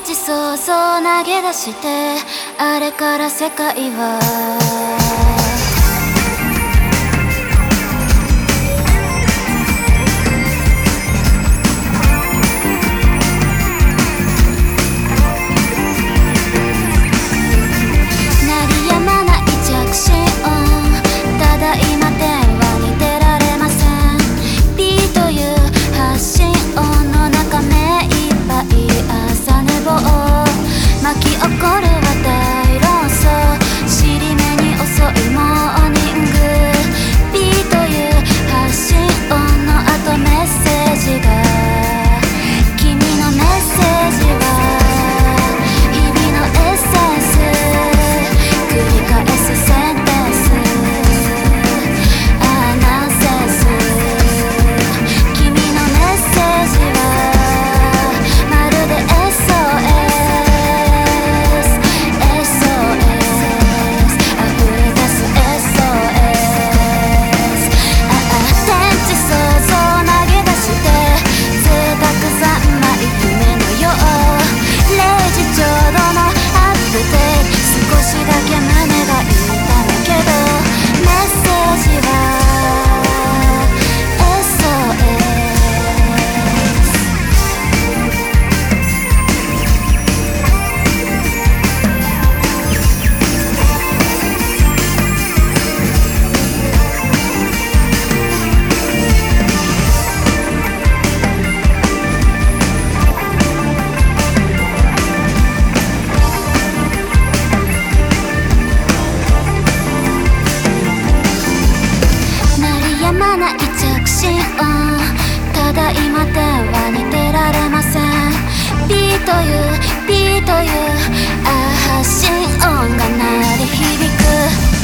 地想像投げ出して、あれから世界は鳴りやまない着信音、ただいま電話に出られません。 P という発信音の中目いっぱい朝寝坊、巻き起こる話題論争、尻目に遅いモーニング。 P という発信音の後メッセージが、君のメッセージは日々のエッセンス、繰り返すセンテンス、ナンセンス。君のメッセージはまるで SOS、 溢れ出す SOS。 天地想像投げ出して、贅沢三昧夢のよう、0時ちょうどのアップデート、少しだけ胸が痛むけど、メッセージは SOS。鳴りやまない着信音、ただいま電話に出られません。 P という発信音が鳴り響く。